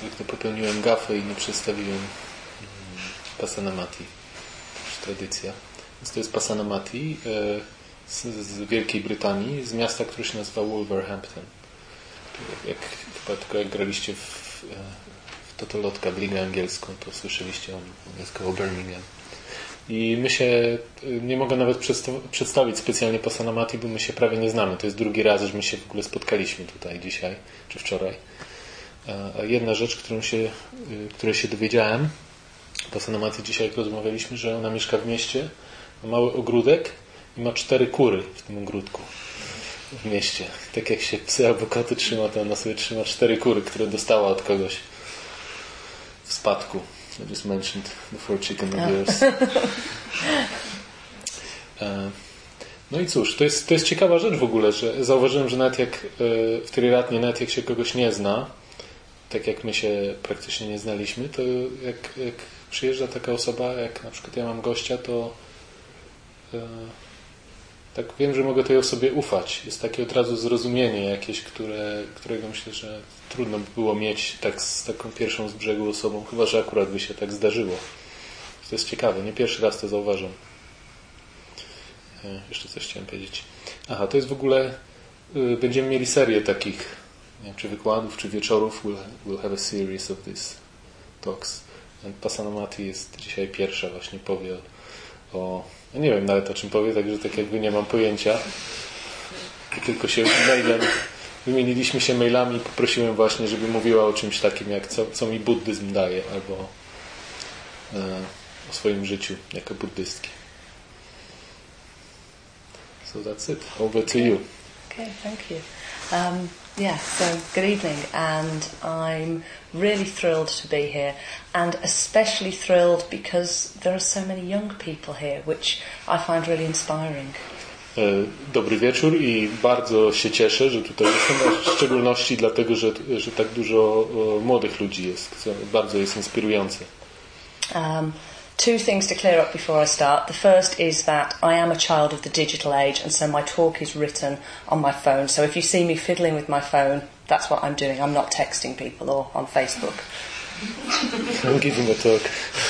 zwykle popełniłem gafę i nie przedstawiłem Pasanamati. To już tradycja. Więc to jest Pasanamati z Wielkiej Brytanii, z miasta, które się nazywa Wolverhampton. Tylko jak graliście w Totolotka w ligę angielską, to słyszeliście o nim, angielskiego Birmingham. I my się, nie mogę nawet przedstawić specjalnie Pasanamati, bo my się prawie nie znamy. To jest drugi raz, że my się w ogóle spotkaliśmy tutaj dzisiaj, czy wczoraj. A jedna rzecz, której się dowiedziałem, Pasanamati dzisiaj jak rozmawialiśmy, że ona mieszka w mieście, ma mały ogródek i ma 4 kury w tym ogródku w mieście. Tak jak się psy albo koty trzyma, to ona sobie trzyma 4 kury, które dostała od kogoś w spadku. I just mentioned the 4 chicken of yours. No i cóż, to jest ciekawa rzecz w ogóle, że zauważyłem, że nawet jak w Triratnie, nawet jak się kogoś nie zna, tak jak my się praktycznie nie znaliśmy, to jak przyjeżdża taka osoba, jak na przykład ja mam gościa, to tak wiem, że mogę tej osobie ufać. Jest takie od razu zrozumienie jakieś, którego myślę, że trudno by było mieć tak z taką pierwszą z brzegu osobą, chyba że akurat by się tak zdarzyło. To jest ciekawe, nie pierwszy raz to zauważam. Jeszcze coś chciałem powiedzieć. Aha, to jest w ogóle, będziemy mieli serię takich, nie wiem, czy wykładów, czy wieczorów. We'll have a series of these talks. Pasanamati jest dzisiaj pierwsza, właśnie powie o... Ja nie wiem nawet o czym powie, także tak jakby nie mam pojęcia. Tylko się mailem, wymieniliśmy się mailami i poprosiłem właśnie, żeby mówiła o czymś takim, jak co mi buddyzm daje, albo o swoim życiu jako buddystki. So that's it. Over to you. Okay, thank you. So good evening, and I'm really thrilled to be here, and especially thrilled because there are so many young people here, which I find really inspiring. Dobry wieczór i bardzo się cieszę, że tutaj jestem, w szczególności dlatego, że tak dużo młodych ludzi jest, co bardzo jest inspirujące. Two things to clear up before I start. The first is that I am a child of the digital age, and so my talk is written on my phone. So if you see me fiddling with my phone, that's what I'm doing. I'm not texting people or on Facebook. I'm giving a talk.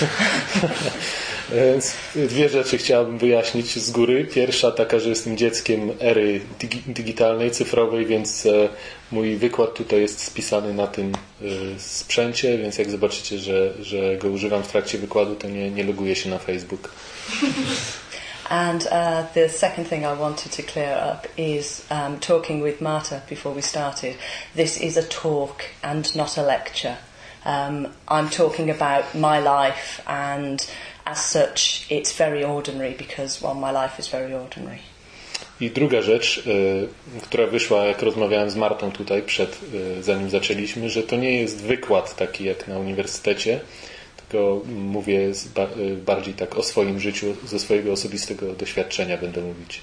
Dwie rzeczy chciałabym wyjaśnić z góry. Pierwsza taka, że jestem dzieckiem ery digitalnej, cyfrowej, więc mój wykład tutaj jest spisany na tym sprzęcie, więc jak zobaczycie, że go używam w trakcie wykładu, to nie loguję się na Facebook. And the second thing I wanted to clear up is talking with Marta before we started. This is a talk and not a lecture. I'm talking about my life, and as such it's very ordinary because, well, my life is very ordinary. I druga rzecz, która wyszła, jak rozmawiałem z Martą tutaj zanim zaczęliśmy, że to nie jest wykład taki jak na uniwersytecie, tylko mówię bardziej tak o swoim życiu, ze swojego osobistego doświadczenia będę mówić.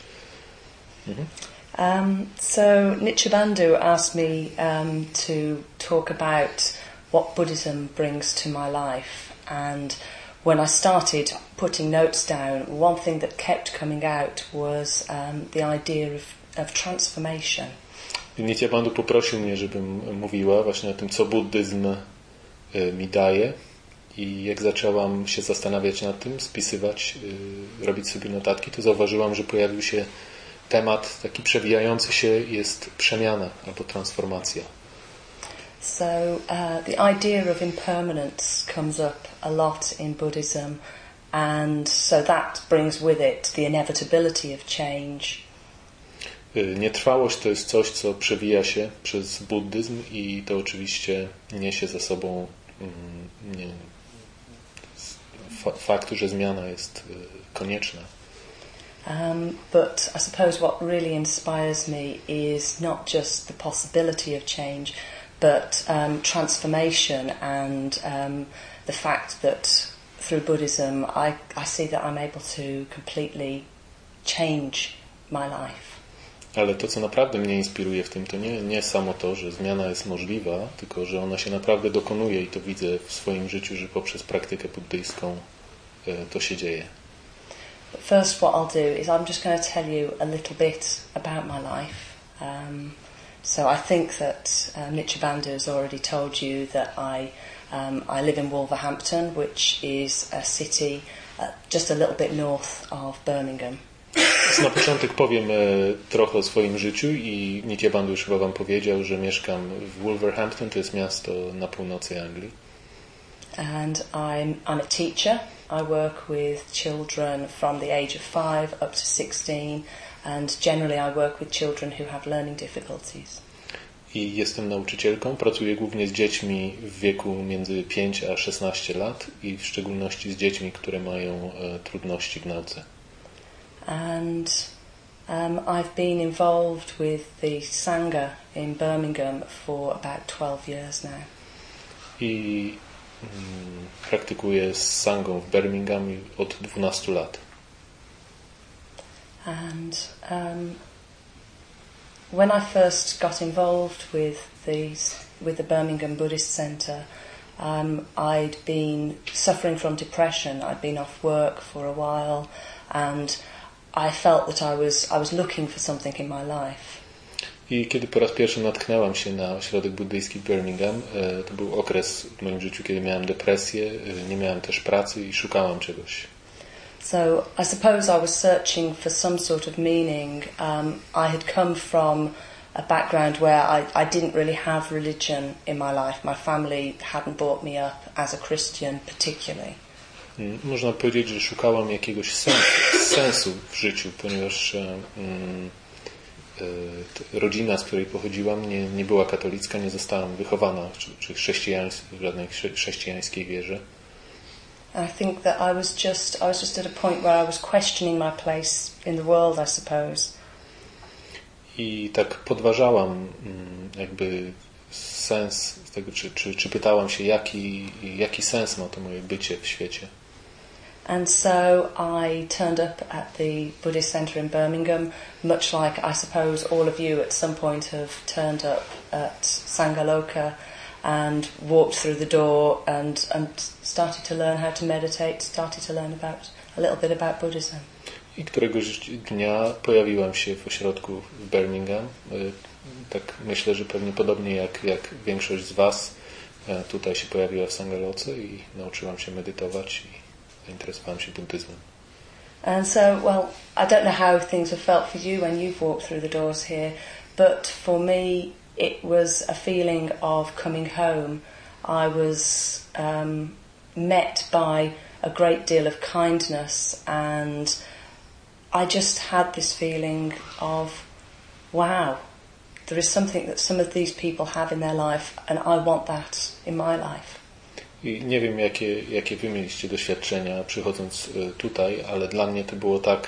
So Nichibandhu asked me to talk about what Buddhism brings to my life, and when I started putting notes down, one thing that kept coming out was the idea of transformation. Nichibandhu poprosił mnie, żebym mówiła właśnie o tym, co buddyzm mi daje, i jak zaczęłam się zastanawiać nad tym, spisywać, robić sobie notatki, to zauważyłam, że pojawił się temat taki przewijający się, jest przemiana albo transformacja. So the idea of impermanence comes up a lot in Buddhism, and so that brings with it the inevitability of change. Nietrwałość to jest coś, co przewija się przez buddyzm, i to oczywiście niesie ze sobą faktu, że zmiana jest konieczna. But I suppose what really inspires me is not just the possibility of change, but transformation, and the fact that through Buddhism I see that I'm able to completely change my life. Ale to, co naprawdę mnie inspiruje w tym, to nie samo to, że zmiana jest możliwa, tylko że ona się naprawdę dokonuje, i to widzę w swoim życiu, że poprzez praktykę buddyjską to się dzieje. But first what I'll do is I'm just going to tell you a little bit about my life. So I think that Michabando has already told you that I live in Wolverhampton, which is a city just a little bit north of Birmingham. Na początek powiem trochę o swoim życiu i Nityabandu już chyba wam powiedział, że mieszkam w Wolverhampton, to jest miasto na północy Anglii. And I'm a teacher. I work with children from the age of 5 up to 16, and generally I work with children who have learning difficulties. I jestem nauczycielką, pracuję głównie z dziećmi w wieku między 5 a 16 lat i w szczególności z dziećmi, które mają trudności w nauce. And I've been involved with the Sangha in Birmingham for about 12 years now. I praktykuję z Sangą w Birmingham od 12 lat. And when I first got involved with the Birmingham Buddhist Centre, I'd been suffering from depression. I'd been off work for a while, and I felt that I was looking for something in my life. I kiedy po raz pierwszy natknęłam się na ośrodek buddyjski w Birmingham, to był okres w moim życiu, kiedy miałem depresję, nie miałem też pracy i szukałam czegoś. So I suppose I was searching for some sort of meaning. I had come from a background where I didn't really have religion in my life. My family hadn't brought me up as a Christian particularly. Można powiedzieć, że szukałam jakiegoś sensu w życiu, ponieważ rodzina, z której pochodziłam, nie była katolicka, nie zostałam wychowana czy w żadnej chrześcijańskiej wierze. I think that I was just at a point where I was questioning my place in the world, I suppose. I tak podważałam jakby sens tego, czy pytałam się, jaki sens ma to moje bycie w świecie. And so I turned up at the Buddhist Centre in Birmingham, much like I suppose all of you at some point have turned up at Sangaloka and walked through the door and started to learn how to meditate, started to learn a little bit about Buddhism. I któregoś dnia pojawiłam się w ośrodku w Birmingham. Tak myślę, że pewnie podobnie jak większość z was tutaj się pojawiła w Sangaloce i nauczyłam się medytować i zainteresowałem się buddyzmem. And so, well, I don't know how things have felt for you when you've walked through the doors here, but for me it was a feeling of coming home. I was met by a great deal of kindness, and I just had this feeling of, wow, there is something that some of these people have in their life, and I want that in my life. I nie wiem, jakie wy mieliście doświadczenia przychodząc tutaj, ale dla mnie to było tak,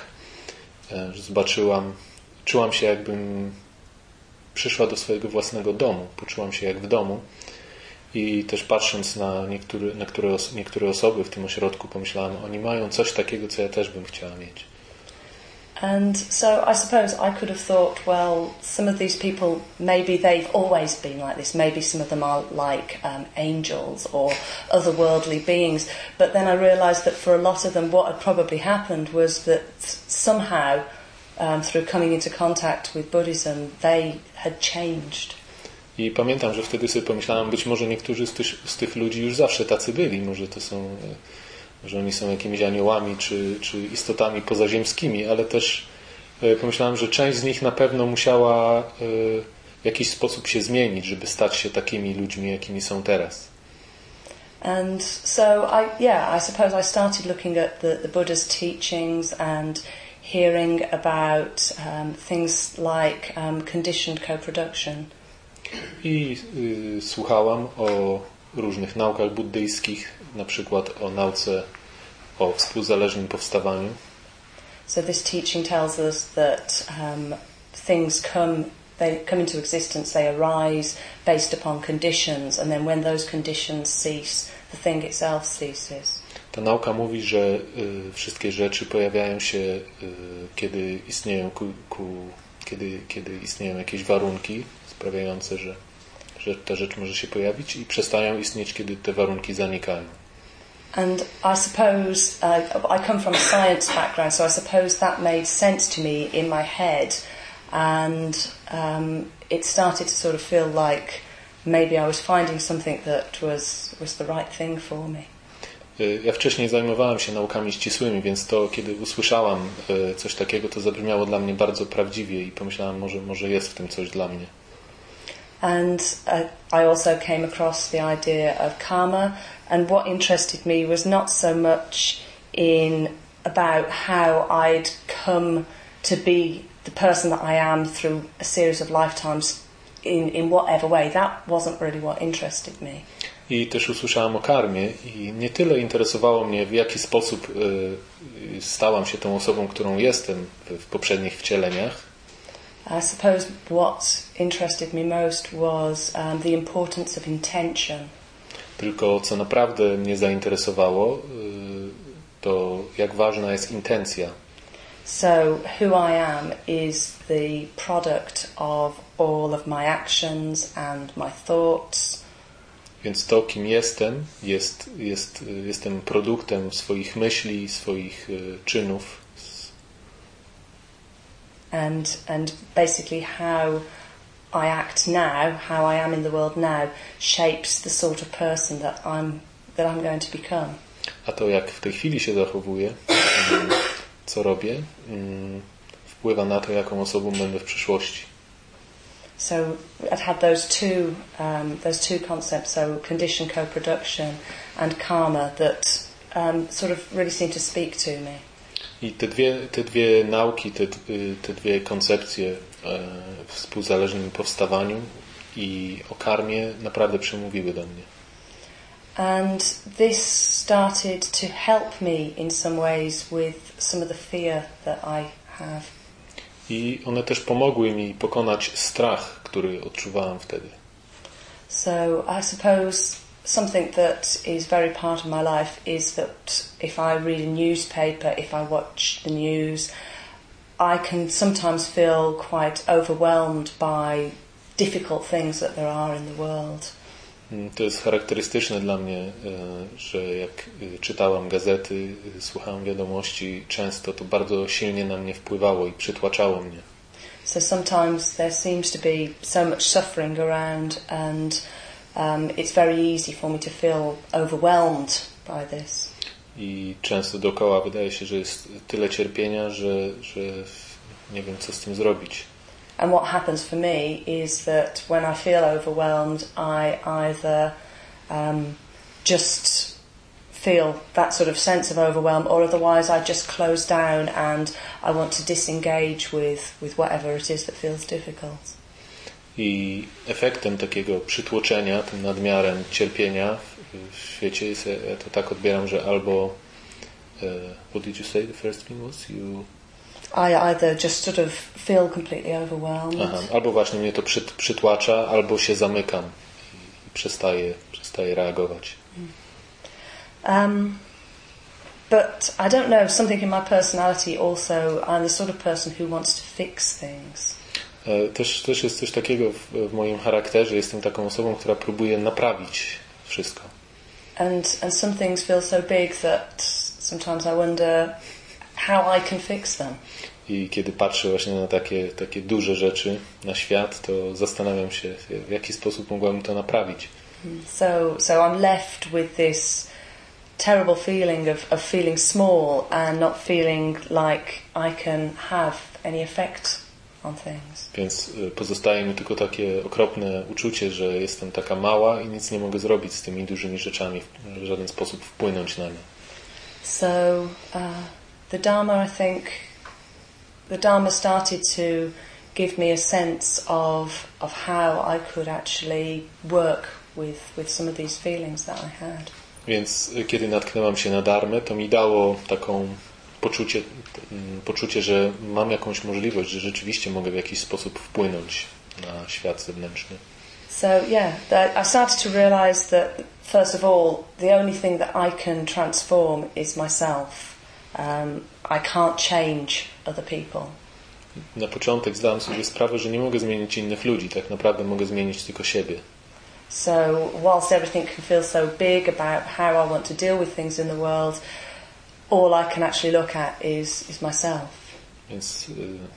że czułam się, jakbym przyszła do swojego własnego domu. Poczułam się jak w domu i też patrząc na niektóre osoby w tym ośrodku, pomyślałam, oni mają coś takiego, co ja też bym chciała mieć. And so I suppose I could have thought, well, some of these people, maybe they've always been like this. Maybe some of them are like angels or otherworldly beings. But then I realised that for a lot of them, what had probably happened was that somehow, through coming into contact with Buddhism, they had changed. I pamiętam, że wtedy sobie pomyślałam, być może niektórzy z tych ludzi już zawsze tacy byli. Może to są... że oni są jakimiś aniołami czy istotami pozaziemskimi, ale też pomyślałem, że część z nich na pewno musiała w jakiś sposób się zmienić, żeby stać się takimi ludźmi, jakimi są teraz. And so I suppose I started looking at the Buddha's teachings and hearing about things like conditioned co-production. I słuchałam o różnych naukach buddyjskich, na przykład o nauce o współzależnym powstawaniu. So this teaching tells us that things come into existence, they arise based upon conditions, and then when those conditions cease, the thing itself ceases. Ta nauka mówi, że wszystkie rzeczy pojawiają się, kiedy istnieją kiedy istnieją jakieś warunki sprawiające, że ta rzecz może się pojawić i przestają istnieć, kiedy te warunki zanikają. And I suppose I come from a science background, so I suppose that made sense to me in my head. and it started to sort of feel like maybe I was finding something that was the right thing for me. Ja wcześniej zajmowałem się naukami ścisłymi, więc to, kiedy usłyszałam coś takiego, to zabrzmiało dla mnie bardzo prawdziwie i pomyślałam, może jest w tym coś dla mnie. And I also came across the idea of karma, and what interested me was not so much in about how I'd come to be the person that I am through a series of lifetimes in whatever way. That wasn't really what interested me. I też usłyszałam o karmie i nie tyle interesowało mnie, w jaki sposób stałam się tą osobą, którą jestem w poprzednich wcieleniach. I suppose what interested me most was the importance of intention. Tylko co naprawdę mnie zainteresowało, to jak ważna jest intencja. So who I am is the product of all of my actions and my thoughts. Więc to, kim jestem, jestem produktem swoich myśli, swoich czynów. And basically how I act now, how I am in the world now, shapes the sort of person that I'm going to become. A to, jak w tej chwili się zachowuję, co robię, wpływa na to, jaką osobą będę w przyszłości. So I'd had those two concepts, so condition co-production and karma, that sort of really seemed to speak to me. I te dwie nauki, te dwie koncepcje w współzależnym powstawaniu i o karmie naprawdę przemówiły do mnie. And this started to help me in some ways with some of the fear that I have. I one też pomogły mi pokonać strach, który odczuwałem wtedy. So I suppose something that is very part of my life is that if I read a newspaper, if I watch the news, I can sometimes feel quite overwhelmed by difficult things that there are in the world. To jest charakterystyczne dla mnie, że jak czytałam gazety, słuchałem wiadomości, często to bardzo silnie na mnie wpływało i przytłaczało mnie. So sometimes there seems to be so much suffering around, and it's very easy for me to feel overwhelmed by this. I często dookoła wydaje się, że jest tyle cierpienia, że nie wiem, co z tym zrobić. And what happens for me is that when I feel overwhelmed, I either just feel that sort of sense of overwhelm, or otherwise I just close down and I want to disengage with whatever it is that feels difficult. I efektem takiego przytłoczenia, tym nadmiarem cierpienia w świecie jest, ja to tak odbieram, że albo what did you say the first thing was? I either just sort of feel completely overwhelmed. Aha, albo właśnie mnie to przytłacza, albo się zamykam i przestaję reagować. But I don't know, something in my personality also, I'm the sort of person who wants to fix things. Też jest coś takiego w moim charakterze. Jestem taką osobą, która próbuje naprawić wszystko. And some things feel so big that sometimes I wonder how I can fix them. I kiedy patrzę właśnie na takie duże rzeczy na świat, to zastanawiam się, w jaki sposób mogłabym to naprawić. So I'm left with this terrible feeling of feeling small and not feeling like I can have any effect on things. Więc pozostaje mi tylko takie okropne uczucie, że jestem taka mała i nic nie mogę zrobić z tymi dużymi rzeczami, w żaden sposób wpłynąć na nie. So the Dharma, I think, the Dharma started to give me a sense of how I could actually work with some of these feelings that I had. Więc kiedy natknęłam się na Dharmę, to mi dało taką poczucie, że mam jakąś możliwość, że rzeczywiście mogę w jakiś sposób wpłynąć na świat zewnętrzny. So I started to realize that first of all, the only thing that I can transform is myself. I can't change other people. Na początek zdałem sobie sprawę, że nie mogę zmienić innych ludzi, tak naprawdę mogę zmienić tylko siebie. So whilst everything can feel so big about how I want to deal with things in the world, all I can actually look at is myself. Więc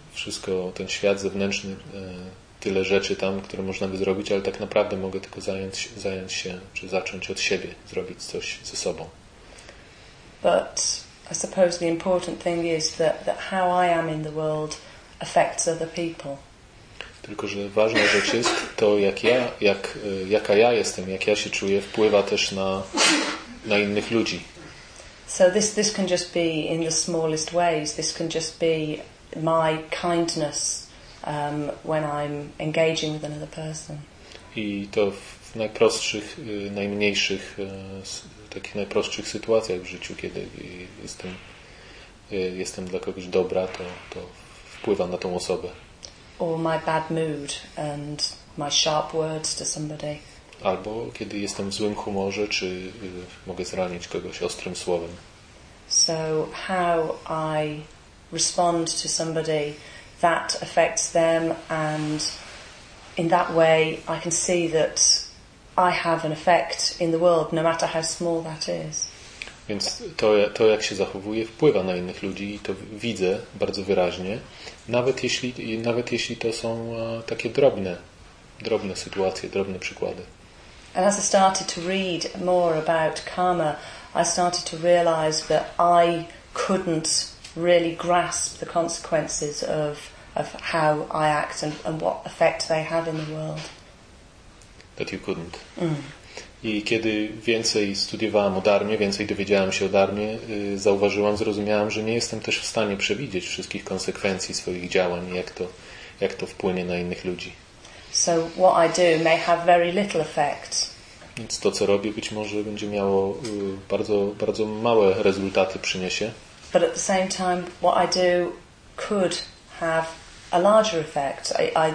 wszystko, ten świat zewnętrzny, tyle rzeczy tam, które można by zrobić, ale tak naprawdę mogę tylko zająć się, czy zacząć od siebie, zrobić coś ze sobą. But I suppose the important thing is that how I am in the world affects other people. Tylko że ważna rzecz jest to, jaka ja jestem, jak ja się czuję, wpływa też na innych ludzi. So this can just be in the smallest ways. This can just be my kindness when I'm engaging with another person. I to w najprostszych, najmniejszych, takich najprostszych sytuacjach w życiu, kiedy jestem dla kogoś dobra, to wpływa na tą osobę. Or my bad mood and my sharp words to somebody. Albo kiedy jestem w złym humorze, czy mogę zranić kogoś ostrym słowem. So how I respond to somebody, that affects them, and in that way I can see that I have an effect in the world, no matter how small that is. Więc to jak się zachowuję, wpływa na innych ludzi i to widzę bardzo wyraźnie, nawet jeśli to są takie drobne sytuacje, drobne przykłady. And as I started to read more about karma, I started to realize that I couldn't really grasp the consequences of how I act and what effect they have in the world. That you couldn't. I kiedy więcej studiowałem o dharmie, więcej dowiedziałem się o dharmie, zrozumiałem, że nie jestem też w stanie przewidzieć wszystkich konsekwencji swoich działań, jak to wpłynie na innych ludzi. So what I do may have very little effect. Więc to, co robię, być może będzie miało bardzo, bardzo małe rezultaty przyniesie. But at the same time, what I do could have a larger effect.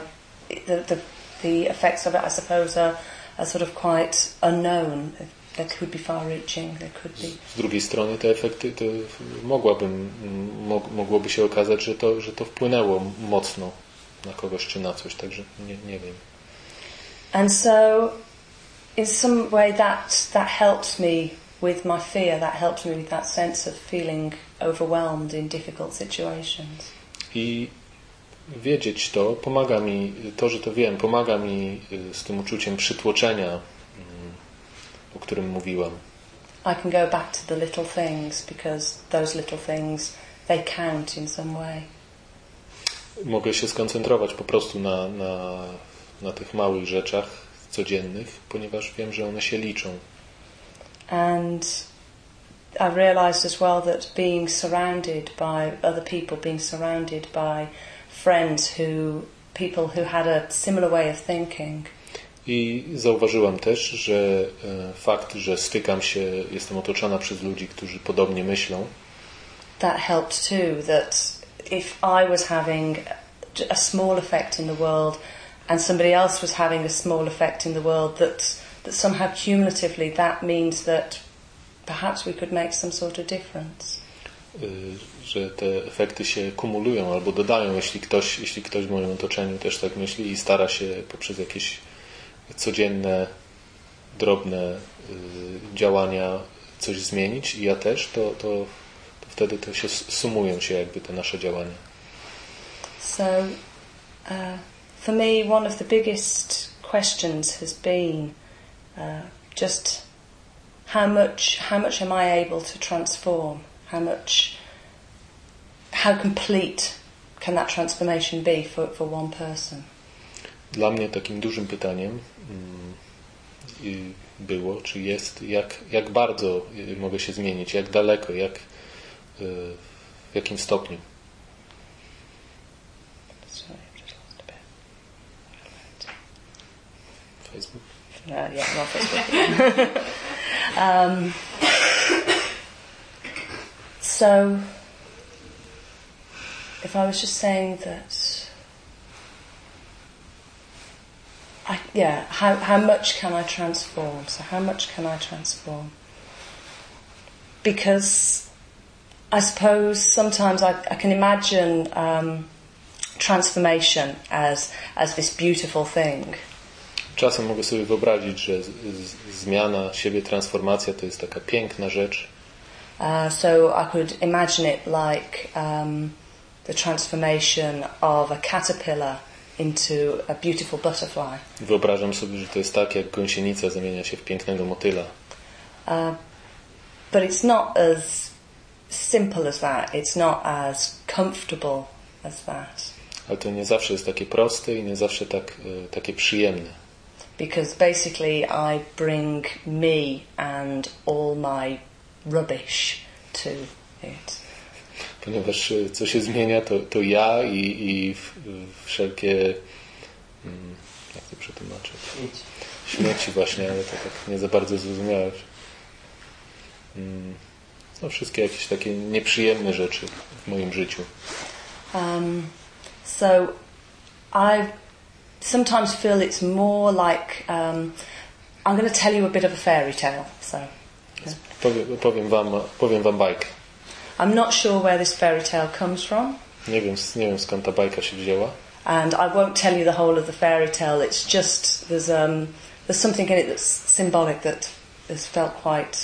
The effects of it, I suppose, are sort of quite unknown. They could be far-reaching. They could be. Z drugiej strony, te efekty, mogłoby się okazać, że to wpłynęło mocno na kogoś czy na coś, także nie wiem. And so, in some way, that helps me with my fear. That helps me with that sense of feeling overwhelmed in difficult situations. I wiedzieć to pomaga mi, to, że to wiem, pomaga mi z tym uczuciem przytłoczenia, o którym mówiłam. I can go back to the little things because those little things, they count in some way. Mogę się skoncentrować po prostu na tych małych rzeczach codziennych, ponieważ wiem, że one się liczą. And I realized as well that being surrounded by other people, being surrounded by friends people who had a similar way of thinking. I zauważyłam też, że fakt, że jestem otoczona przez ludzi, którzy podobnie myślą. That helped too, that if I was having a small effect in the world and somebody else was having a small effect in the world, that somehow cumulatively that means that perhaps we could make some sort of difference. Że te efekty się kumulują albo dodają, jeśli ktoś w moim otoczeniu też tak myśli i stara się poprzez jakieś codzienne, drobne działania coś zmienić i ja też, to wtedy to się sumują się jakby te nasze działania. So, for me, one of the biggest questions has been just how much am I able to transform? How complete can that transformation be for one person? Dla mnie takim dużym pytaniem było, czy jest, jak bardzo mogę się zmienić, jak daleko, w jakim stopniu. Facebook? Yeah, not Facebook. So, if I was just saying that, how much can I transform? So how much can I transform? Because I suppose sometimes I can imagine transformation as this beautiful thing. Czasem mogę sobie wyobrazić, że zmiana siebie, transformacja to jest taka piękna rzecz. So I could imagine it like the transformation of a caterpillar into a beautiful butterfly. Wyobrażam sobie, że to jest tak, jak gąsienica zamienia się w pięknego motyla. But it's not as simple as that. It's not as comfortable as that. Ale to nie zawsze jest takie proste i nie zawsze takie przyjemne. Because basically I bring me and all my rubbish to it. Ponieważ co się zmienia, to ja i wszelkie... jak to przetłumaczyć? Śmieci właśnie, ale to tak nie za bardzo zrozumiałe. No, wszystkie jakieś takie nieprzyjemne rzeczy w moim życiu. So I sometimes feel it's more like I'm going to tell you a bit of a fairy tale. So powiem wam bajkę. I'm not sure where this fairy tale comes from. Nie wiem skąd ta bajka się wzięła. And I won't tell you the whole of the fairy tale. It's just there's something in it that's symbolic that has felt quite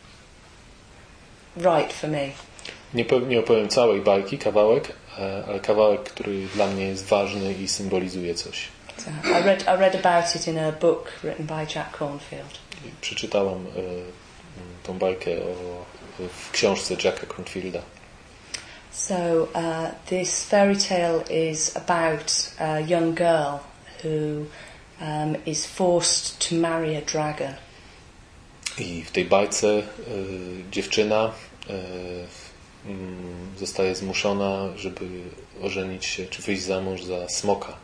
right for me. Nie opowiem całej bajki, kawałek, ale kawałek, który dla mnie jest ważny i symbolizuje coś. So I read about it in a book written by Jack Cornfield. Przeczytałam tą bajkę w książce Jacka Cornfielda. So this fairy tale is about a young girl who is forced to marry a dragon. I w tej bajce dziewczyna zostaje zmuszona, żeby ożenić się, czy wyjść za mąż za smoka.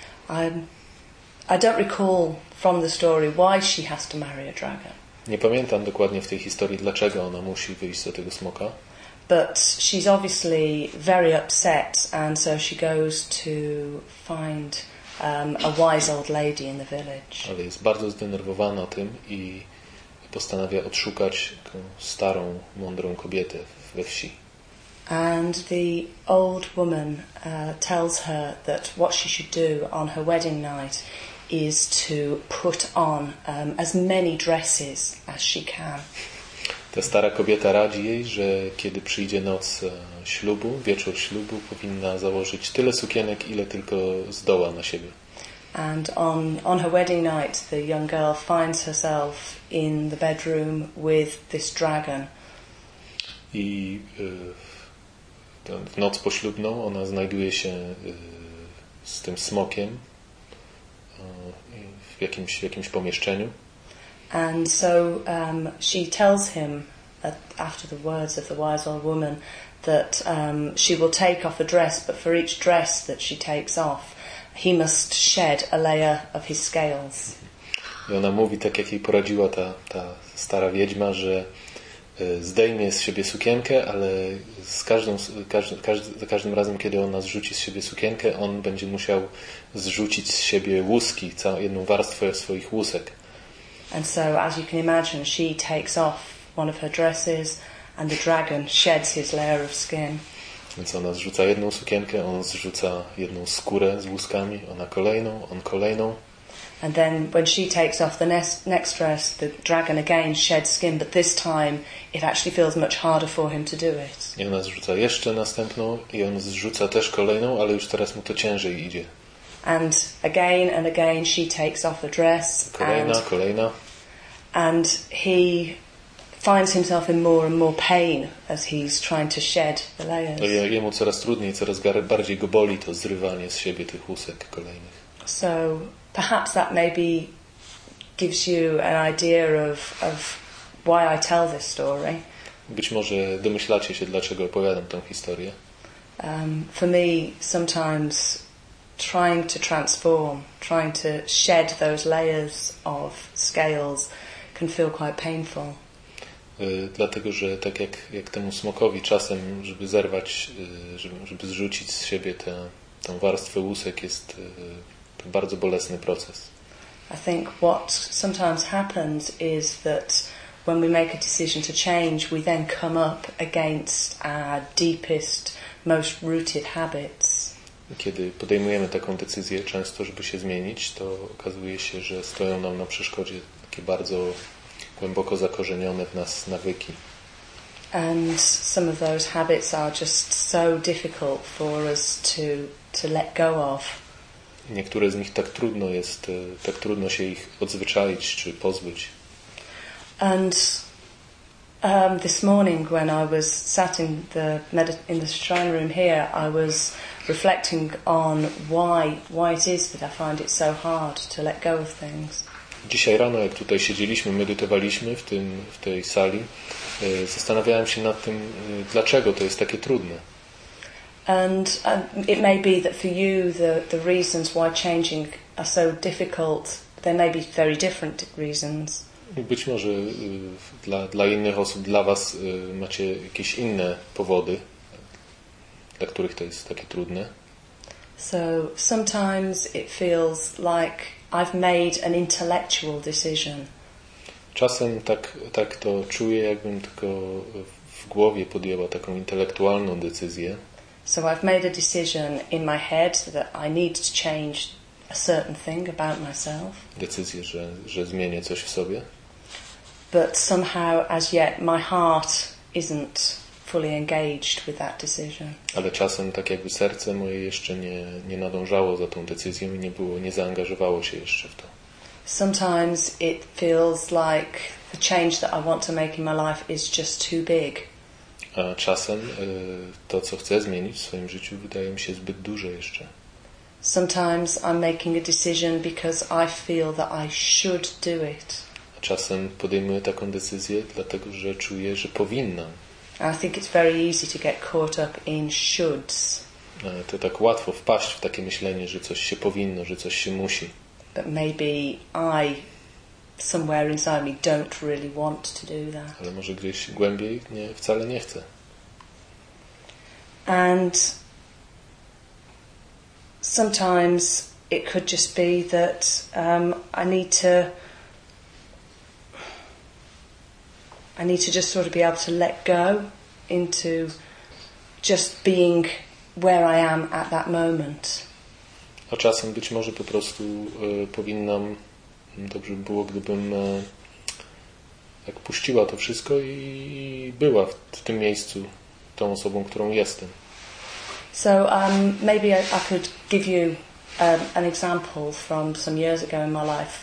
I don't recall from the story why she has to marry a dragon. Nie pamiętam dokładnie w tej historii, dlaczego ona musi wyjść za tego smoka. But she's obviously very upset, and so she goes to find a wise old lady in the village. Ale jest bardzo zdenerwowana tym i postanawia odszukać taką starą, mądrą kobietę we wsi. And the old woman tells her that what she should do on her wedding night is to put on as many dresses as she can. Ta stara kobieta radzi jej, że kiedy przyjdzie noc ślubu, wieczór ślubu, powinna założyć tyle sukienek, ile tylko zdoła na siebie. And on her wedding night, the young girl finds herself in the bedroom with this dragon. I w noc poślubną ona znajduje się z tym smokiem w jakimś pomieszczeniu. And so she tells him, after the words of the wise old woman, that she will take off a dress, but for each dress that she takes off, he must shed a layer of his scales. I ona mówi, tak jak jej poradziła ta stara wiedźma, że zdejmie z siebie sukienkę, ale za każdym razem, kiedy ona zrzuci z siebie sukienkę, on będzie musiał zrzucić z siebie łuski, jedną warstwę swoich łusek. And so, as you can imagine, she takes off one of her dresses and the dragon sheds his layer of skin. Więc ona zrzuca jedną sukienkę, on zrzuca jedną skórę z łuskami, ona kolejną, on kolejną. And then when she takes off the next dress, the dragon again sheds skin, but this time it actually feels much harder for him to do it. I ona zrzuca jeszcze następną i on zrzuca też kolejną, ale już teraz mu to ciężej idzie. And again she takes off a dress. Kolejna. And he finds himself in more and more pain as he's trying to shed the layers. Jemu coraz trudniej, coraz bardziej go boli to zrywanie z siebie tych łusek kolejnych. So perhaps that maybe gives you an idea of why I tell this story. Być może domyślacie się, dlaczego opowiadam tę historię. For me, sometimes trying to transform, trying to shed those layers of scales can feel quite painful. Dlatego, że tak jak temu smokowi czasem, żeby zerwać, żeby zrzucić z siebie tę warstwę łusek, jest to bardzo bolesny proces. I think what sometimes happens is that when we make a decision to change, we then come up against our deepest, most rooted habits. Kiedy podejmujemy taką decyzję często, żeby się zmienić, to okazuje się, że stoją nam na przeszkodzie takie bardzo głęboko zakorzenione w nas nawyki. And some of those habits are just so difficult for us to let go of. Niektóre z nich tak trudno się ich odzwyczaić czy pozbyć. And this morning when I was sat in the shrine room here, I was reflecting on why it is that I find it so hard to let go of things. Dzisiaj rano, jak tutaj siedzieliśmy, medytowaliśmy w tej sali, zastanawiałem się nad tym, dlaczego to jest takie trudne. And it may be that for you the reasons why changing are so difficult, there may be very different reasons. Być może dla innych osób, dla was macie jakieś inne powody, dla których to jest takie trudne. So sometimes it feels like I've made an intellectual decision. Czasem tak to czuję, jakbym tylko w głowie podjęła taką intelektualną decyzję. So I've made a decision in my head that I need to change a certain thing about myself. Decyzję, że zmienię coś w sobie. But somehow as yet my heart isn't fully engaged with that decision. Ale czasem tak jakby serce moje jeszcze nie nadążało za tą decyzją i nie zaangażowało się jeszcze w to. Sometimes it feels like the change that I want to make in my life is just too big. A czasem to, co chcę zmienić w swoim życiu, wydaje mi się zbyt duże jeszcze. Sometimes I'm making a decision because I feel that I should do it. A czasem podejmuję taką decyzję, dlatego że czuję, że powinnam. I think it's very easy to get caught up in shoulds. To tak łatwo wpaść w takie myślenie, że coś się powinno, że coś się musi. But maybe I, somewhere inside me, don't really want to do that. Ale może gdzieś głębiej wcale nie chcę. And sometimes it could just be that I need to just sort of be able to let go into just being where I am at that moment. A czasem być może po prostu powinnam, dobrze by było, gdybym jak puściła to wszystko i była w tym miejscu tą osobą, którą jestem. So maybe I could give you an example from some years ago in my life.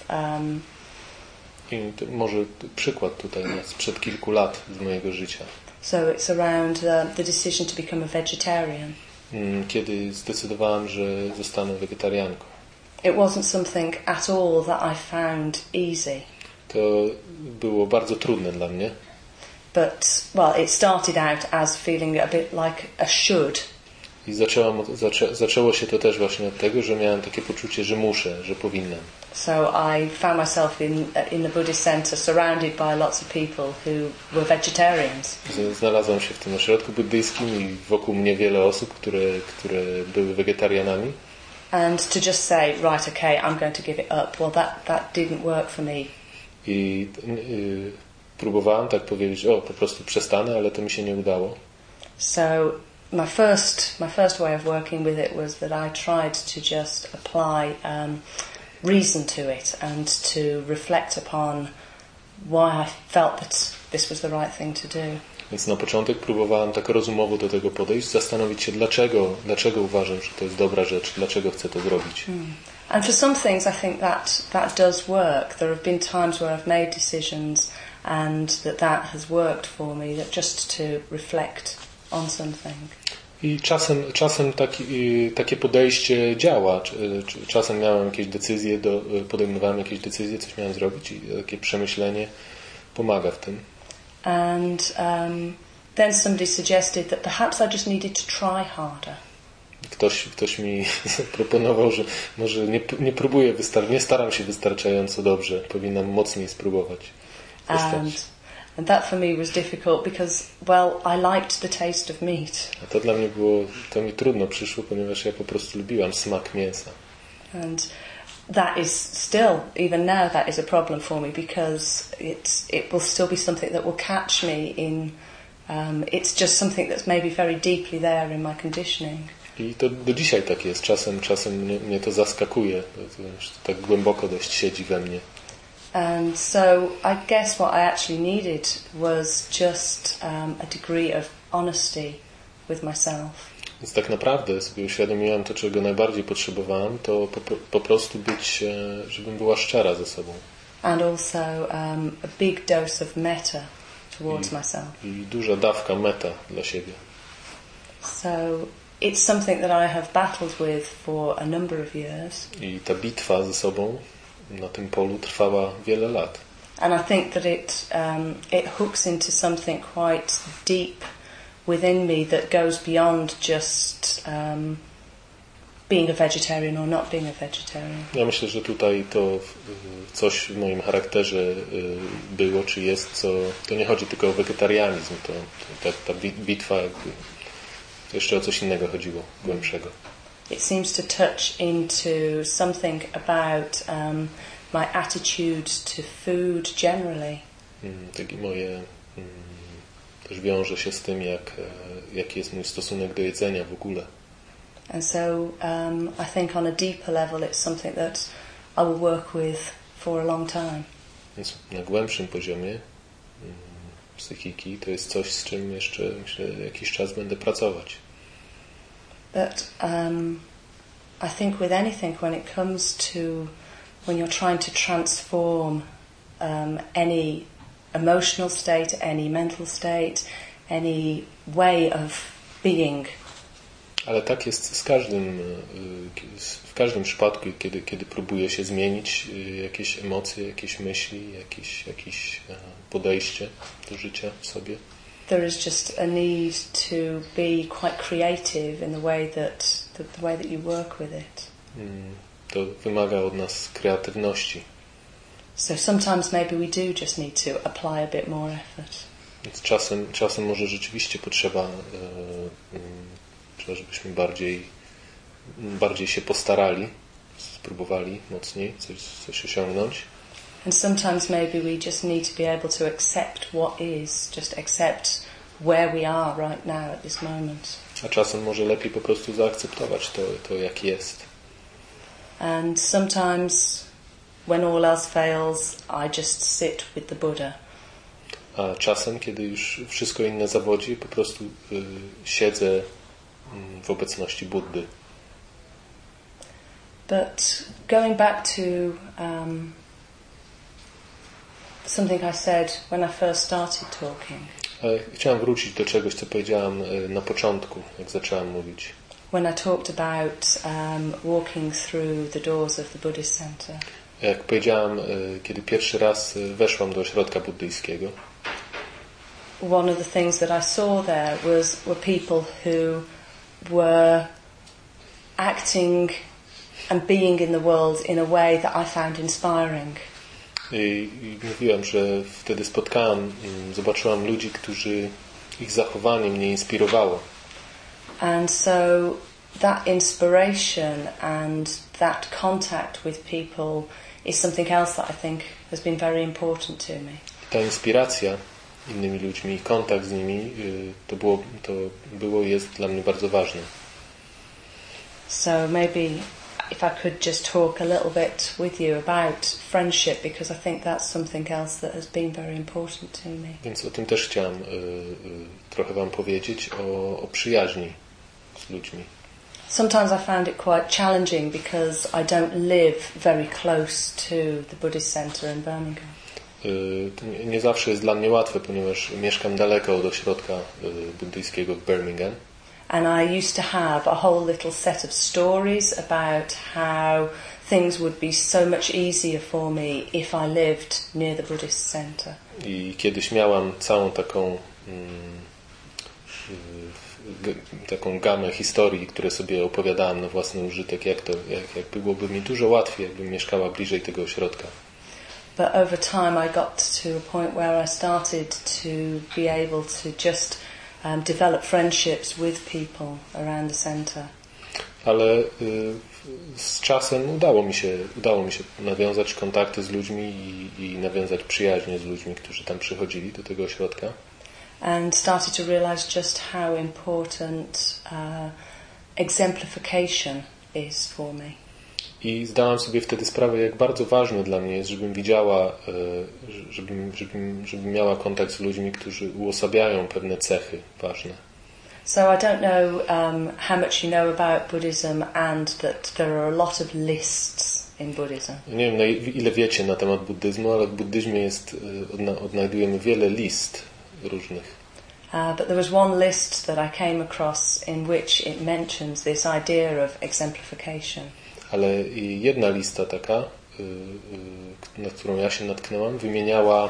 I może przykład tutaj sprzed kilku lat z mojego życia. So it's around the decision to become a vegetarian. Kiedy zdecydowałem, że zostanę wegetarianką. It wasn't something at all that I found easy. To było bardzo trudne dla mnie. But, well, it started out as feeling a bit like a should. I zaczęło się to też właśnie od tego, że miałem takie poczucie, że muszę, że powinnam. So I found myself in the Buddhist center surrounded by lots of people who were vegetarians. Znalazłam się w tym ośrodku buddyjskim i wokół mnie wiele osób, które były wegetarianami. And to just say, right, okay, I'm going to give it up. Well, that didn't work for me. I próbowałem tak powiedzieć, po prostu przestanę, ale to mi się nie udało. So my first way of working with it was that I tried to just apply reason to it and to reflect upon why I felt that this was the right thing to do. Więc na początek próbowałem tak rozumowo do tego podejść, zastanowić się, dlaczego uważam, że to jest dobra rzecz, dlaczego chcę to zrobić. And for some things I think that does work. There have been times where I've made decisions and that has worked for me, that just to reflect on something. I czasem takie podejście działa. Czasem miałem jakieś decyzje, podejmowałem jakieś decyzje, coś miałem zrobić i takie przemyślenie pomaga w tym. And then somebody suggested that perhaps I just needed to try harder. Ktoś mi zaproponował, że może nie próbuję, nie staram się wystarczająco dobrze, powinnam mocniej spróbować. And that for me was difficult because, well, I liked the taste of meat. A to dla mnie to mi trudno przyszło, ponieważ ja po prostu lubiłam smak mięsa. And that is still, even now, that is a problem for me because it will still be something that will catch me in. It's just something that's maybe very deeply there in my conditioning. I to do dzisiaj tak jest. Czasem mnie to zaskakuje. To tak głęboko dość siedzi we mnie. And so I guess what I actually needed was just a degree of honesty with myself. Więc tak naprawdę sobie uświadomiłem to, czego najbardziej potrzebowałem, to po prostu być, żebym była szczera ze sobą. And also a big dose of metta towards myself. I duża dawka meta dla siebie. So it's something that I have battled with for a number of years. I ta bitwa ze sobą na tym polu trwała wiele lat. And I think that it hooks into something quite deep within me that goes beyond just being a vegetarian or not being a vegetarian. Ja myślę, że tutaj to coś w moim charakterze było, czy jest, to nie chodzi tylko o wegetarianizm, ta bitwa jakby jeszcze o coś innego chodziło, głębszego. It seems to touch into something about my attitude to food generally. Takie moje też wiąże się z tym, jaki jest mój stosunek do jedzenia w ogóle. And so I think on a deeper level it's something that I will work with for a long time. Więc na głębszym poziomie psychiki to jest coś, z czym jeszcze myślę jakiś czas będę pracować. But I think with anything when it comes to when you're trying to transform any emotional state, any mental state, any way of being. Ale tak jest w każdym przypadku, kiedy próbuje się zmienić jakieś emocje, jakieś myśli, jakieś podejście do życia w sobie. There is just a need to be quite creative in the way that you work with it. To wymaga od nas kreatywności. So sometimes maybe we do just need to apply a bit more effort. Więc czasem może rzeczywiście potrzeba, żebyśmy bardziej się postarali, spróbowali mocniej coś osiągnąć. And sometimes maybe we just need to be able to accept what is, just accept where we are right now at this moment. A czasem może lepiej po prostu zaakceptować to jak jest. And sometimes when all else fails, I just sit with the Buddha. A czasem, kiedy już wszystko inne zawodzi, po prostu siedzę w obecności Buddy. But going back to something I said when I first started talking. Ale chciałem wrócić do czegoś, co powiedziałam na początku, jak zaczęłam mówić. When I talked about walking through the doors of the Buddhist center. Jak powiedziałam, kiedy pierwszy raz weszłam do ośrodka buddyjskiego. One of the things that I saw there were people who were acting and being in the world in a way that I found inspiring. I mówiłem, że wtedy zobaczyłam ludzi, ich zachowanie mnie inspirowało. And so that inspiration and that contact with people is something else that I think has been very important to me. Ta inspiracja innymi ludźmi, kontakt z nimi, to było i jest dla mnie bardzo ważne. So maybe if I could just talk a little bit with you about friendship, because I think that's something else that has been very important to me. Więc o tym też chciałem trochę wam powiedzieć, o przyjaźni z ludźmi. Sometimes I found it quite challenging because I don't live very close to the Buddhist center in Birmingham. Nie zawsze jest dla mnie łatwe, ponieważ mieszkam daleko od ośrodka buddyjskiego w Birmingham. And I used to have a whole little set of stories about how things would be so much easier for me if I lived near the Buddhist center. I kiedyś miałam całą taką gamę historii, które sobie opowiadałam na własny użytek, jak byłoby mi dużo łatwiej, jakbym mieszkała bliżej tego ośrodka. But over time I got to a point where I started to be able to just develop friendships with people around the center. Ale z czasem udało mi się nawiązać kontakty z ludźmi i nawiązać przyjaźnie z ludźmi, którzy tam przychodzili do tego ośrodka. And started to realize just how important exemplification is for me. I zdałam sobie wtedy sprawę, jak bardzo ważne dla mnie jest, żebym widziała, żebym miała kontakt z ludźmi, którzy uosabiają pewne cechy ważne. So I don't know how much you know about Buddhism and that there are a lot of lists in Buddhism. Nie wiem, ile wiecie na temat buddyzmu, ale w buddyzmie odnajdujemy wiele list różnych. But there was one list that I came across in which it mentions this idea of exemplification. Ale jedna lista taka, na którą ja się natknęłam, wymieniała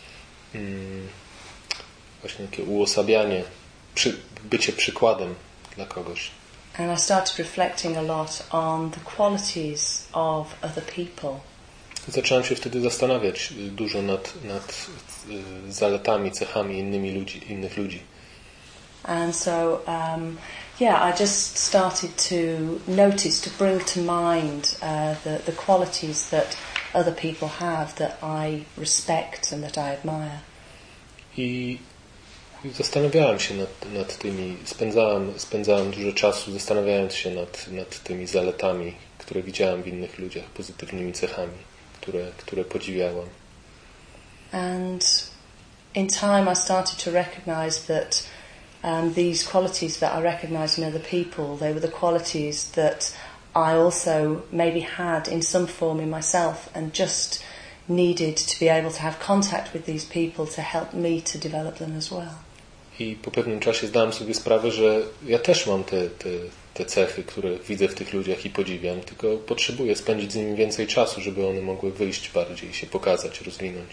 właśnie takie uosabianie, bycie przykładem dla kogoś. And I started reflecting a lot on the qualities of other people. Zacząłem się wtedy zastanawiać dużo nad zaletami, cechami innych ludzi. And so, I just started to notice, to bring to mind the qualities that other people have that I respect and that I admire. I zastanawiałem się nad tymi, spędzałem dużo czasu zastanawiając się nad tymi zaletami, które widziałem w innych ludziach, pozytywnymi cechami, które podziwiałam. And in time I started to recognize that these qualities that I recognized in other people, they were the qualities that I also maybe had in some form in myself and just needed to be able to have contact with these people to help me to develop them as well. I po pewnym czasie zdałem sobie sprawę, że ja też mam te cechy, które widzę w tych ludziach i podziwiam, tylko potrzebuję spędzić z nimi więcej czasu, żeby one mogły wyjść bardziej, się pokazać, rozwinąć.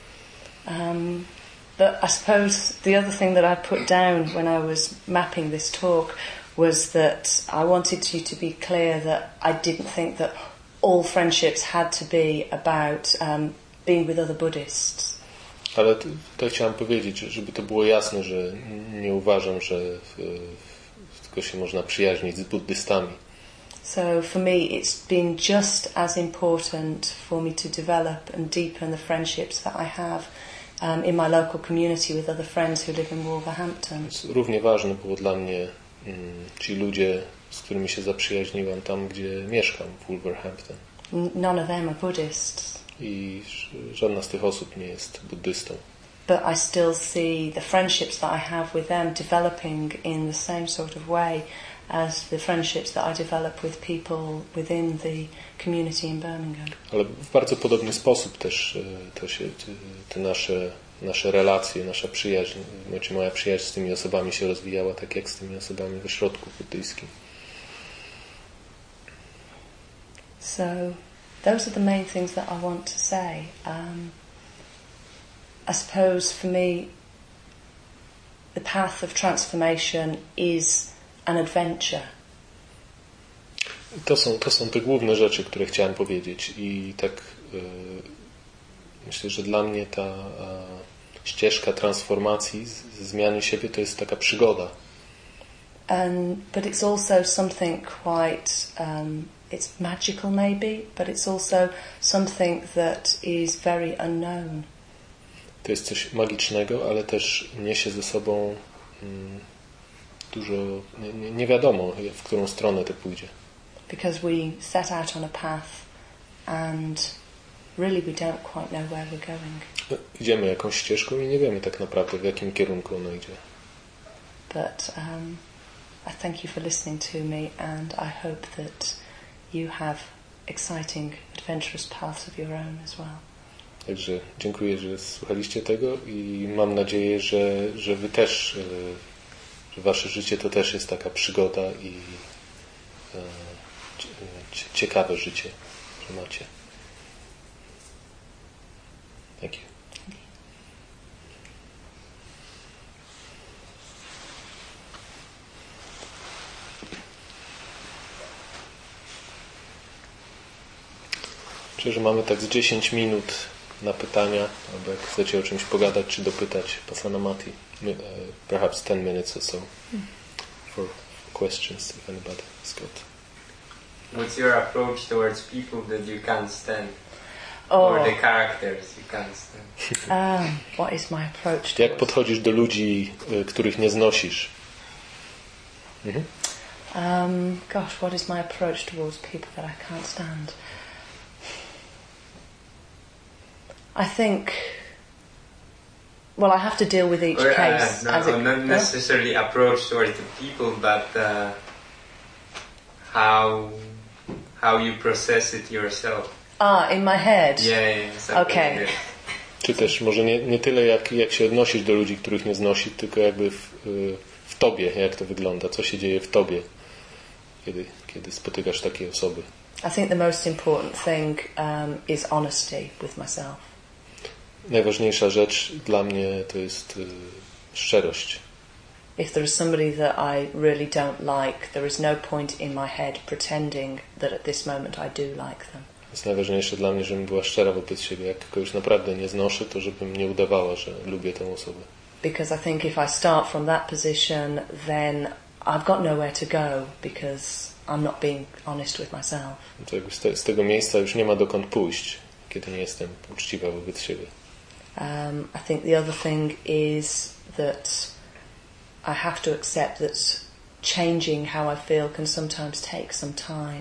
But I suppose the other thing that I put down when I was mapping this talk was that I wanted you to be clear that I didn't think that all friendships had to be about being with other Buddhists. Ale tutaj chciałem powiedzieć, żeby to było jasne, że nie uważam, że tylko się można przyjaźnić z buddystami. So for me it's been just as important for me to develop and deepen the friendships that I have in my local community with other friends who live in Wolverhampton. Równie ważne było dla mnie ci ludzie, z którymi się zaprzyjaźniłam tam, gdzie mieszkam, w Wolverhampton. None of them are Buddhists. I żadna z tych osób nie jest buddystą. But I still see the friendships that I have with them developing in the same sort of way as the friendships that I develop with people within the community in Birmingham. Ale w bardzo podobny sposób też te nasze relacje, nasza przyjaźń, znaczy moja przyjaźń z tymi osobami się rozwijała tak jak z tymi osobami w ośrodku buddyjskim. So those are the main things that I want to say. I suppose for me the path of transformation is an adventure. To są te główne rzeczy, które chciałem powiedzieć i tak myślę, że dla mnie ta ścieżka transformacji, zmiany siebie to jest taka przygoda. But it's also something quite it's magical maybe, but it's also something that is very unknown. To jest coś magicznego, ale też niesie ze sobą dużo nie wiadomo, w którą stronę to pójdzie. Because we set out on a path and really we don't quite know where we're going. Idziemy jakąś ścieżką i nie wiemy tak naprawdę, w jakim kierunku ona idzie. But I thank you for listening to me and I hope that you have exciting, adventurous paths of your own as well. Także dziękuję, że słuchaliście tego i mam nadzieję, że wy też, że wasze życie to też jest taka przygoda i ciekawe życie, że macie. Thank you. Myślę, że mamy tak z 10 minut na pytania, albo jak chcecie o czymś pogadać, czy dopytać Pasana Mati. Perhaps 10 minutes or so for questions, if anybody has got. What's your approach towards people that you can't stand? Or the characters you can't stand? What is my approach to Jak podchodzisz do ludzi, których nie znosisz? Gosh, what is my approach towards people that I can't stand? I think, well, I have to deal with each case. Not necessarily approach towards the people, but how you process it yourself. In my head? Yeah, okay. Czy też może nie tyle jak się odnosisz do ludzi, których nie znosisz, tylko jakby w tobie, jak to wygląda, co się dzieje w tobie, kiedy spotykasz takie osoby. I think the most important thing is honesty with myself. Najważniejsza rzecz dla mnie to jest szczerość. If there is somebody that I really don't like, there is no point in my head pretending that at this moment I do like them. Jest najważniejsze dla mnie, żebym była szczera wobec siebie. Jak kogoś naprawdę nie znoszę, to żebym nie udawała, że lubię tę osobę. Because I think if I start from that position, then I've got nowhere to go because I'm not being honest with myself. To jakby z tego miejsca już nie ma dokąd pójść, kiedy nie jestem uczciwa wobec siebie. I think the other thing is that I have to accept that changing how I feel can sometimes take some time.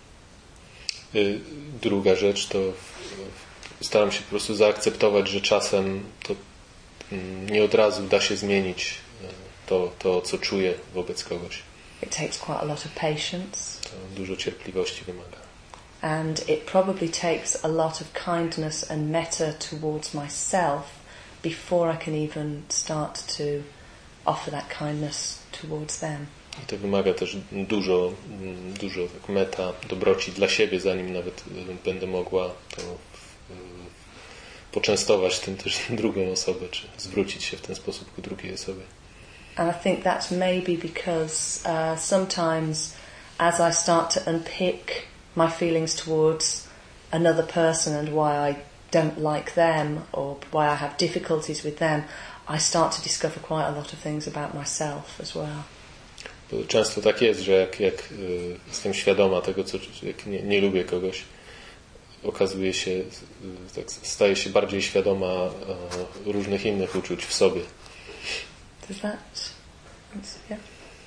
Druga rzecz to staram się po prostu zaakceptować, że czasem to nie od razu da się zmienić to co czuję wobec kogoś. It takes quite a lot of patience. To dużo cierpliwości wymaga. And it probably takes a lot of kindness and metta towards myself before I can even start to offer that kindness towards them. I to wymaga też dużo tak meta, dobroci dla siebie, zanim nawet będę mogła to poczęstować tym też drugą osobę, czy zwrócić się w ten sposób ku drugiej osobie. And I think that's maybe because sometimes as I start to unpick my feelings towards another person and why I don't like them or why I have difficulties with them, I start to discover quite a lot of things about myself as well. Bo często tak jest, że jak jestem świadoma tego, jak nie lubię kogoś, okazuje się, tak staje się bardziej świadoma różnych innych uczuć w sobie. Does that answer? Yeah.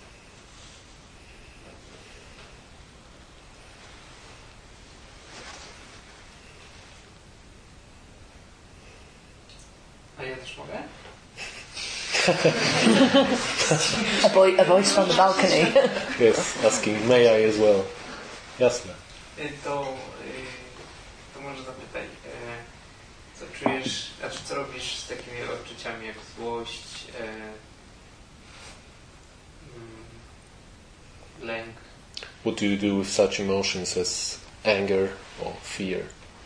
A ja też mogę? A voice from the balcony. Yes, asking, may I as well. Jasne. To może zapytaj, co czujesz, znaczy co robisz z takimi odczuciami jak złość, lęk? What do you do with such emotions as anger or fear?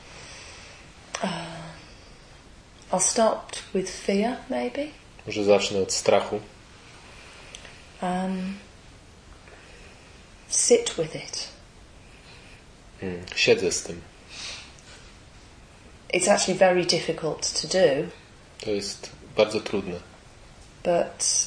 I'll start with fear, maybe. Może zacznę od strachu. Sit with it. Siedzę z tym. It's actually very difficult to do. To jest bardzo trudne. But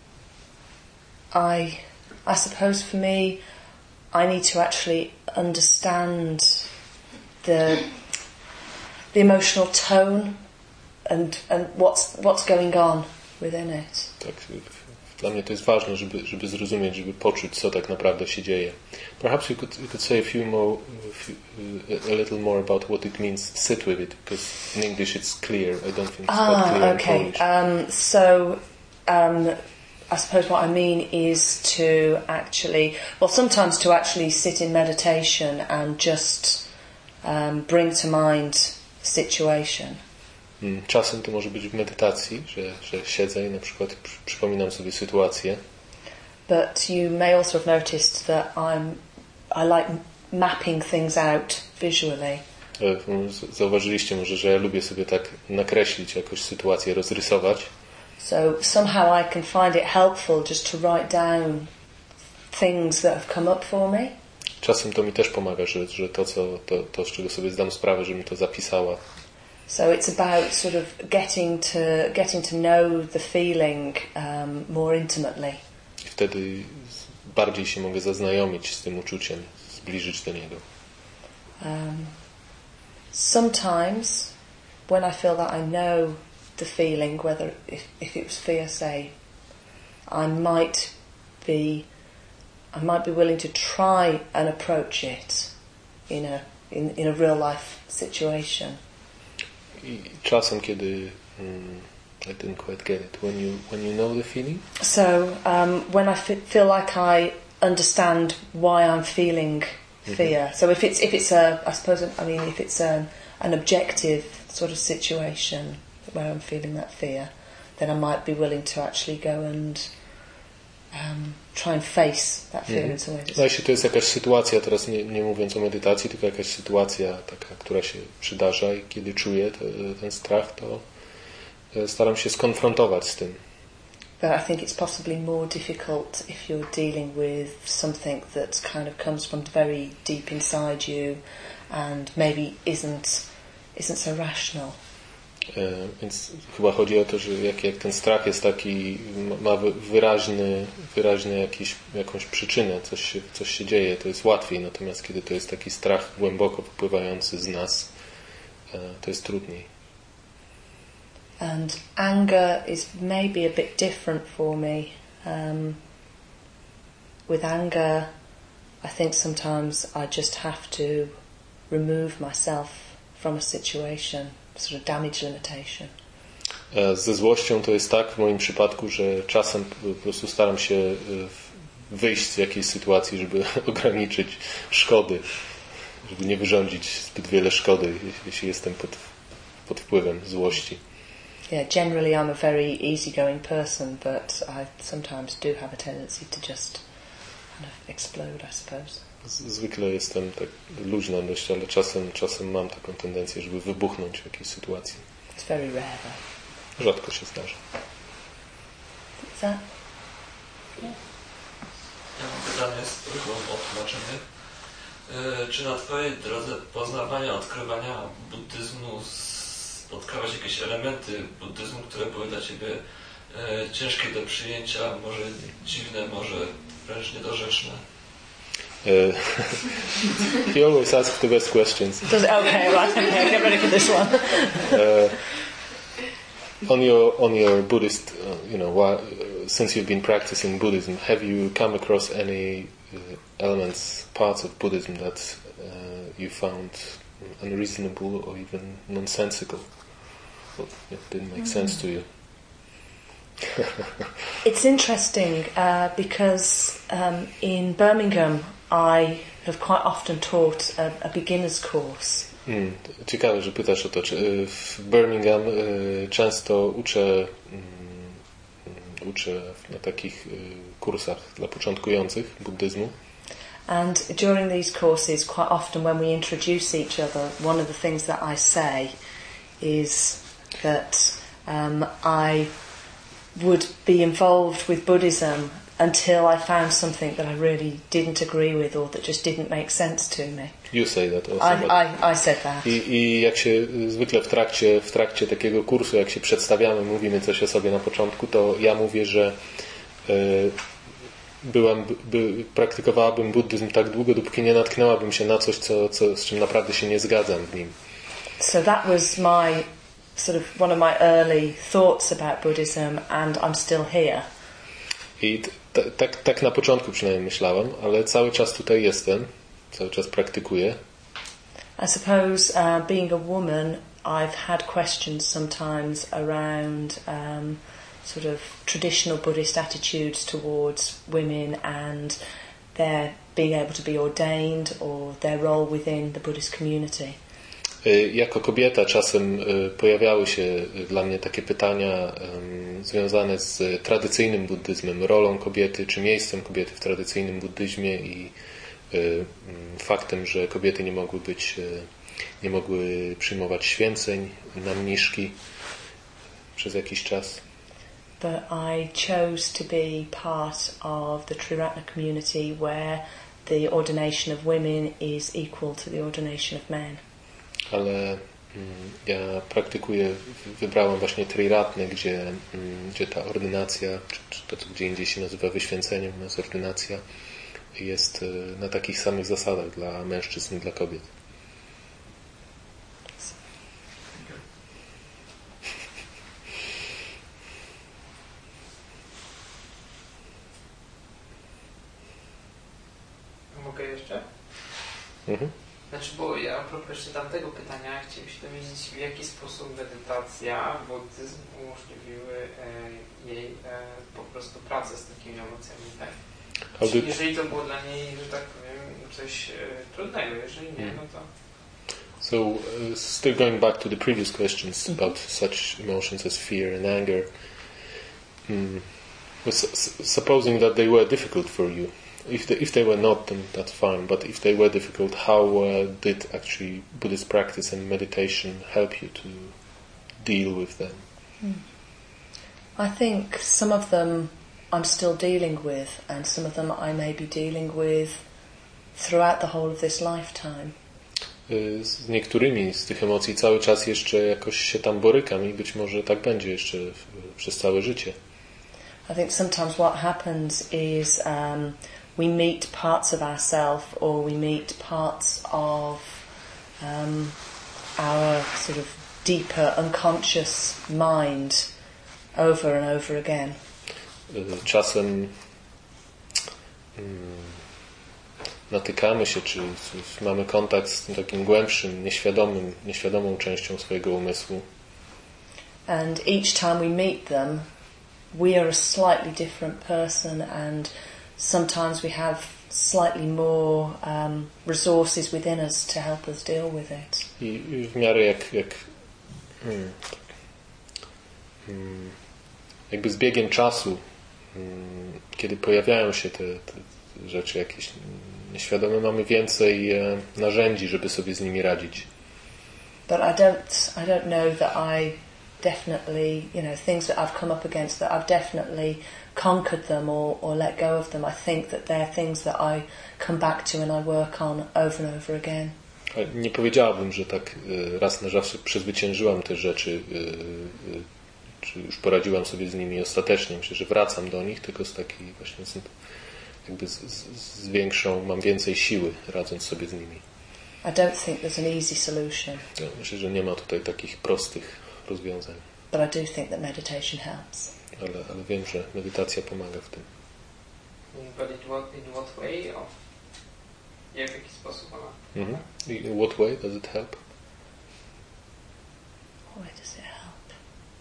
I suppose for me, I need to actually understand the emotional tone and what's going on within it. Tak, dla mnie to jest ważne, żeby zrozumieć, żeby poczuć, co tak naprawdę się dzieje. Perhaps you could say a little more about what it means, sit with it, because in English it's clear. I don't think it's that clear okay. in Polish. I suppose what I mean is to actually, sometimes to actually sit in meditation and just bring to mind the situation. Czasem to może być w medytacji, że siedzę i na przykład przypominam sobie sytuację. But you may also have noticed that I like mapping things out visually. Zauważyliście może, że ja lubię sobie tak nakreślić jakąś sytuację, rozrysować. So somehow I can find it helpful just to write down things that have come up for me. Czasem to mi też pomaga, że to z czego sobie zdam sprawę, żebym to zapisała. So it's about sort of getting to know the feeling more intimately. I wtedy bardziej się mogę zaznajomić z tym uczuciem, zbliżyć do niego. Sometimes when I feel that I know the feeling, whether if it was fear, say, I might be I might be willing to try and approach it in a real life situation. I czasem, kiedy I didn't quite get it. When you know the feeling? So when I feel like I understand why I'm feeling fear. So if it's if it's an objective sort of situation where I'm feeling that fear, then I might be willing to actually go and try and face that fear in some way. No jeśli to jest jakaś sytuacja, teraz nie mówiąc o medytacji, tylko jakaś sytuacja taka, która się przydarza i kiedy czuję ten strach, to staram się skonfrontować z tym. But I think it's possibly more difficult if you're dealing with something that kind of comes from very deep inside you and maybe isn't so rational. Więc chyba chodzi o to, że jak ten strach jest taki, ma wyraźny jakąś przyczynę, coś się dzieje, to jest łatwiej. Natomiast kiedy to jest taki strach głęboko wypływający z nas, to jest trudniej. And anger is maybe a bit different for me. With anger, I think sometimes I just have to remove myself from a situation, sort of damage limitation. Ze złością to jest tak w moim przypadku, że czasem po prostu staram się wyjść z jakiejś sytuacji, żeby ograniczyć szkody, żeby nie wyrządzić zbyt wiele szkody, jeśli jestem pod wpływem złości. Yeah, generally I'm a very easygoing person, but I sometimes do have a tendency to just kind of explode, I suppose. Zwykle jestem tak luźna dość, ale czasem mam taką tendencję, żeby wybuchnąć w jakiejś sytuacji. It's very rare, though. Rzadko się zdarza. Is that? Ja mam pytanie z prośbą o tłumaczenie. Czy na Twojej drodze poznawania, odkrywania buddyzmu spotkałaś jakieś elementy buddyzmu, które były dla Ciebie ciężkie do przyjęcia, może dziwne, może wręcz niedorzeczne? He always asks the best questions. Okay, get ready for this one. On your Buddhist, since you've been practicing Buddhism, have you come across any elements, parts of Buddhism that you found unreasonable or even nonsensical? Well, it didn't make sense to you. It's interesting because in Birmingham I have quite often taught a beginner's course. Ciekawe, że pytasz o to. Czy w Birmingham często uczę na takich kursach dla początkujących buddyzmu. And during these courses, quite often when we introduce each other, one of the things that I say is that I would be involved with Buddhism until I found something that I really didn't agree with or that just didn't make sense to me. You say that also. I said that. I jak się zwykle w trakcie takiego kursu, jak się przedstawiamy, mówimy coś o sobie na początku, to ja mówię, że praktykowałabym buddyzm tak długo, dopóki nie natknęłabym się na coś, z czym naprawdę się nie zgadzam w nim. So that was my sort of one of my early thoughts about Buddhism, and I'm still here. I tak na początku przynajmniej myślałem, ale cały czas tutaj jestem, cały czas praktykuję. I suppose being a woman, I've had questions sometimes around sort of traditional Buddhist attitudes towards women and their being able to be ordained or their role within the Buddhist community. Jako kobieta czasem pojawiały się dla mnie takie pytania związane z tradycyjnym buddyzmem, rolą kobiety czy miejscem kobiety w tradycyjnym buddyzmie i faktem, że kobiety nie mogły przyjmować święceń na mniszki przez jakiś czas. But I chose to be part of the Triratna community where the ordination of women is equal to the ordination of men. Ale ja wybrałem właśnie Triratnę, gdzie ta ordynacja, czy to co gdzie indziej się nazywa wyświęceniem, u nas ordynacja jest na takich samych zasadach dla mężczyzn i dla kobiet. Znaczy, bo ja a propos jeszcze tamtego pytania chciałem się dowiedzieć, w jaki sposób medytacja, buddyzm umożliwiły jej po prostu pracę z takimi emocjami, tak? Czyli jeżeli to było dla niej, że tak powiem, coś trudnego, jeżeli nie, no to... So, still going back to the previous questions about such emotions as fear and anger, supposing that they were difficult for you, if they were not, then that's fine, but if they were difficult, how did actually Buddhist practice and meditation help you to deal with them? I think some of them I'm still dealing with, and some of them I may be dealing with throughout the whole of this lifetime. Z niektórymi z tych emocji cały czas jeszcze jakoś się tam borykam i być może tak będzie jeszcze przez całe życie. I think sometimes what happens is we meet parts of ourselves, or we meet parts of our sort of deeper unconscious mind over and over again. Czasem natykamy się, czy mamy kontakt z tym takim głębszym, nieświadomą częścią swojego umysłu. And each time we meet them, we are a slightly different person, and sometimes we have slightly more resources within us to help us deal with it. I w miarę jakby z biegiem czasu, kiedy pojawiają się te rzeczy jakieś nieświadome, mamy więcej narzędzi, żeby sobie z nimi radzić. But I don't know that I definitely, things that I've come up against, that I've definitely conquered them or let go of them. I think that they're things that I come back to and I work on over and over again. Nie powiedziałabym, że tak raz na zawsze przezwyciężyłam te rzeczy, czy już poradziłam sobie z nimi ostatecznie. Myślę, że wracam do nich, tylko z takiej właśnie jakby z większą, mam więcej siły, radząc sobie z nimi. I don't think there's an easy solution. Ja myślę, że nie ma tutaj takich prostych rozwiązań. But I do think that meditation helps. Ale wiem, że medytacja pomaga w tym. But in what way? W jaki sposób ona pomaga? In what way does it help? Why does it help?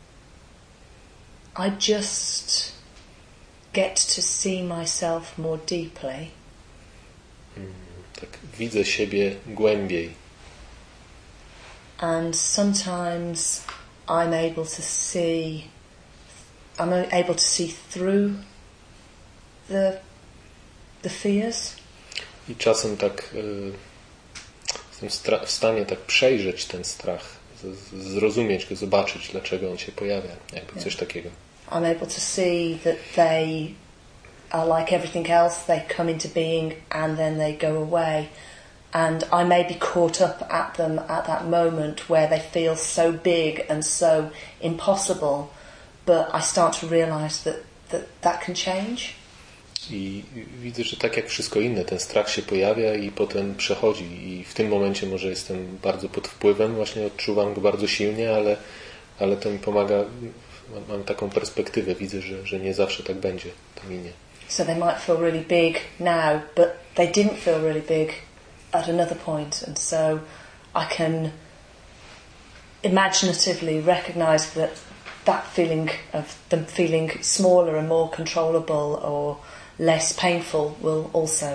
I just get to see myself more deeply. Tak, widzę siebie głębiej. And sometimes I'm able to see through the fears. I czasem tak jestem w stanie tak przejrzeć ten strach, zrozumieć go, zobaczyć, dlaczego on się pojawia, jakby coś takiego. I'm able to see that they are like everything else. They come into being and then they go away. And I may be caught up at them at that moment where they feel so big and so impossible, but I start to realise that can change. I widzę, że tak jak wszystko inne, ten strach się pojawia i potem przechodzi. I w tym momencie może jestem bardzo pod wpływem, właśnie odczuwam go bardzo silnie, ale to mi pomaga, mam taką perspektywę, widzę, że nie zawsze tak będzie, to minie. So they might feel really big now, but they didn't feel really big at another point, and so I can imaginatively recognise that feeling of them feeling smaller and more controllable or less painful will also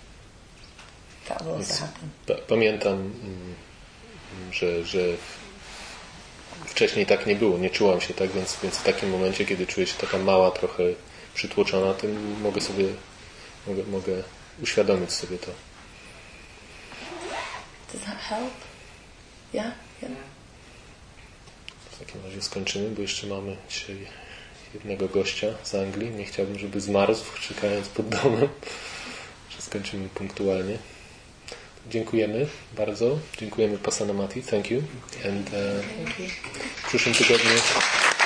happen. Pamiętam, że wcześniej tak nie było, nie czułam się tak, więc w takim momencie, kiedy czuję się taka mała, trochę przytłoczona, tym mogę uświadomić sobie to. Does that help? Yeah? W takim razie skończymy, bo jeszcze mamy dzisiaj jednego gościa z Anglii. Nie chciałbym, żeby zmarzł, czekając pod domem. Że skończymy punktualnie. Dziękujemy bardzo. Dziękujemy Pasanamati. Thank you. And w przyszłym tygodniu